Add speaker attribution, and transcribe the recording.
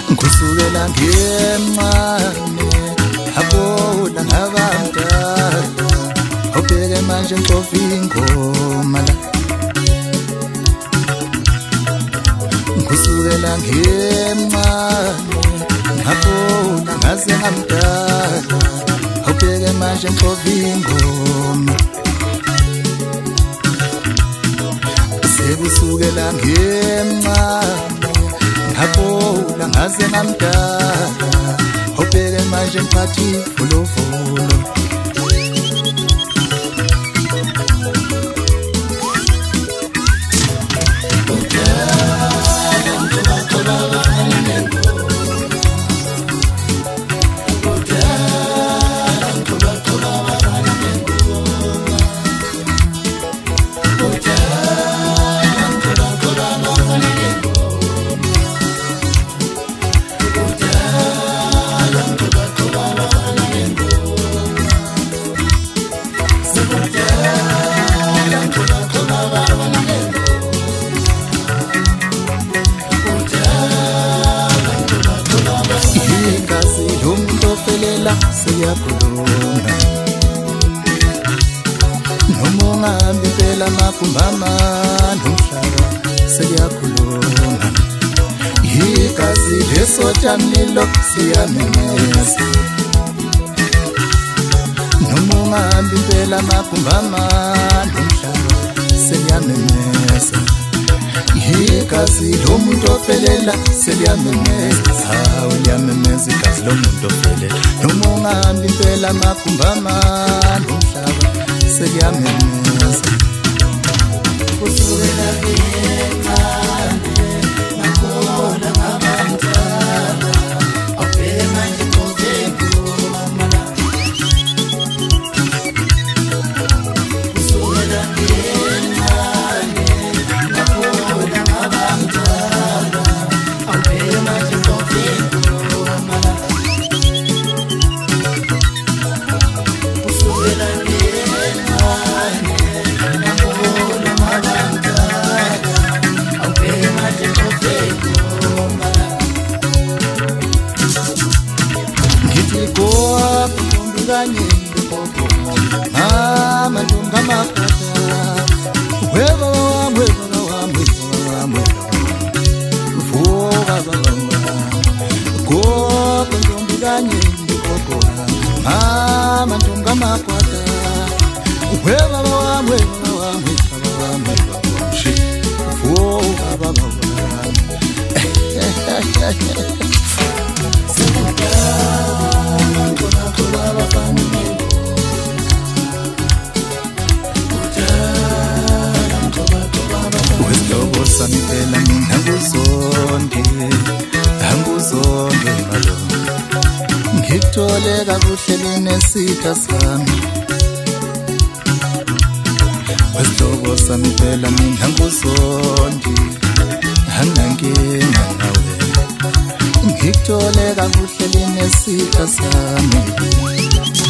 Speaker 1: kusukela ngemncane abona ngabantwana obheke manje ncofa ingoma la kusukela ngemncane abona ngaze ngamdala obheke manje ncofa ingoma sekusukela ngemncane ngabona ngaze ngamdala obheke manje mphathi volovolo siyakhuluma noma ungahambi impela amagumbama nomhlaba siyakhuluma igazi lesotha mlilo siyamemeza noma ungahambi impela amagumbama nomhlaba siyamemeza igazi lomuntu ofelela seliyamemeza hawu liyamemeza igazi lomuntu ofelela noma ungahambi impela amagumbama nomhlaba seliyamemeza kusukela encane nakhona ngabantwana awubheke manje ncofa ingoma la kusukela encane nakhona ngabantwana awubheke manje ncofa ingoma la kusukela kanye ngikho mama ntombi weba wami vuka baba gogo ntombi kanye ngikho mama ntombi kamakwata weba wami vuka baba Samipela mina anguzonke malo ngithole kabuhle linesitha sami wesihlobo samipela mina anginankinga nawe ngithole kabuhle linesitha sami